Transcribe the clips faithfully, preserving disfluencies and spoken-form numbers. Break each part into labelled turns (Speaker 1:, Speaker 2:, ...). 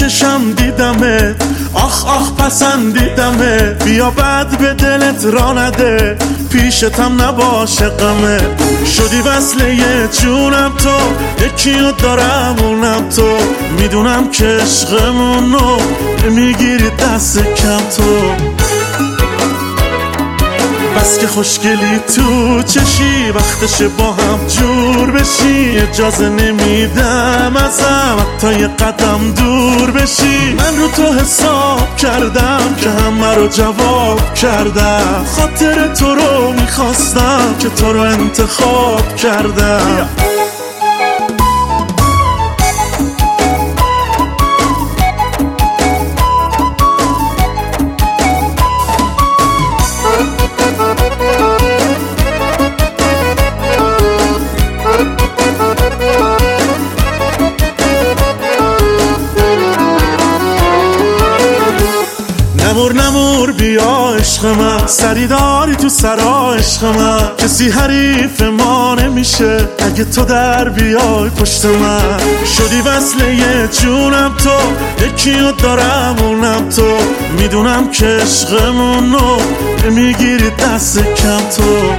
Speaker 1: چشم دیدمه، آخ آخ پسندیدمه، بیا بعد به دلت را نده، پیشتم نباشه غمه. شدی وصله جونم تو، یکیو دارم اونم تو، میدونم که عشقمونو میگیری دست کم تو. بس که خوشگلی تو چشی، وقتشه با هم جور بشی، اجازه نمیدم ازم حتی یه قدم دور بشی. من رو تو حساب کردم که همه رو جواب کردم، خاطر تو رو میخواستم که تو رو انتخاب کردم. نمور نمور بیا عشق من، سری داری تو سرا عشق من، کسی حریف ما نمیشه اگه تو در بیای پشت من. شدی وصله جونم تو، یکیو دارم اونم تو، میدونم که عشقمونو میگیری دست کم تو.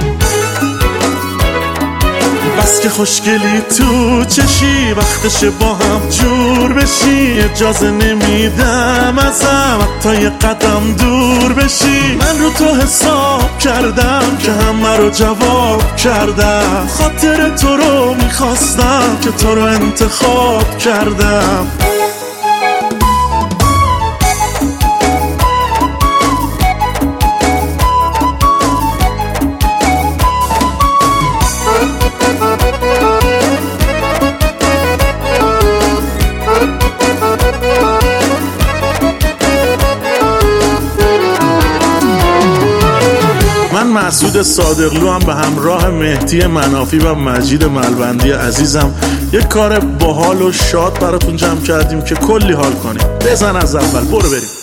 Speaker 1: بس که خوشگلی تو چشی، وقتشه با هم جور بشی، اجازه نمیدم ازم حتی یه قدم دور بشی. من رو تو حساب کردم که همه رو جواب کردم، خاطر تو رو میخواستم که تو رو انتخاب کردم. من مسعود صادقلو هم به همراه مهدی منافی و مجید ملبندی عزیزم یک کار باحال و شاد براتون جمع کردیم که کلی حال کنیم. بزن از اول، برو بریم.